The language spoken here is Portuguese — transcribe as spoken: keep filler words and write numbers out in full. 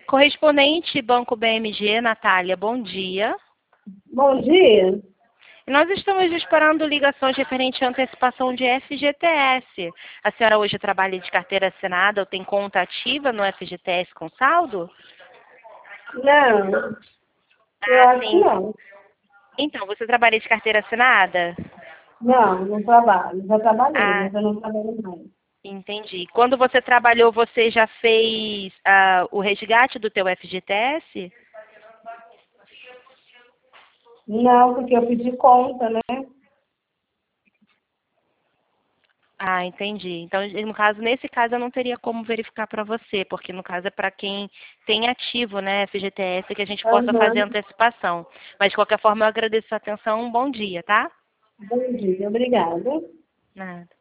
Correspondente Banco B M G, Natália, bom dia. Bom dia. Nós estamos esperando ligações referentes à antecipação de F G T S. A senhora hoje trabalha de carteira assinada ou tem conta ativa no F G T S com saldo? Não, eu Ah, acho que sim. não. Então, você trabalha de carteira assinada? Não, não trabalho. Já trabalhei, Ah, mas eu não trabalho mais. entendi. Quando você trabalhou, você já fez ah, o resgate do teu F G T S? Não, porque eu pedi conta, né? Ah, entendi. Então, no caso, nesse caso, eu não teria como verificar para você, porque no caso é para quem tem ativo, né, F G T S, que a gente possa fazer a Aham. antecipação. Mas, de qualquer forma, eu agradeço a atenção. Um bom dia, tá? Bom dia, obrigada. Nada.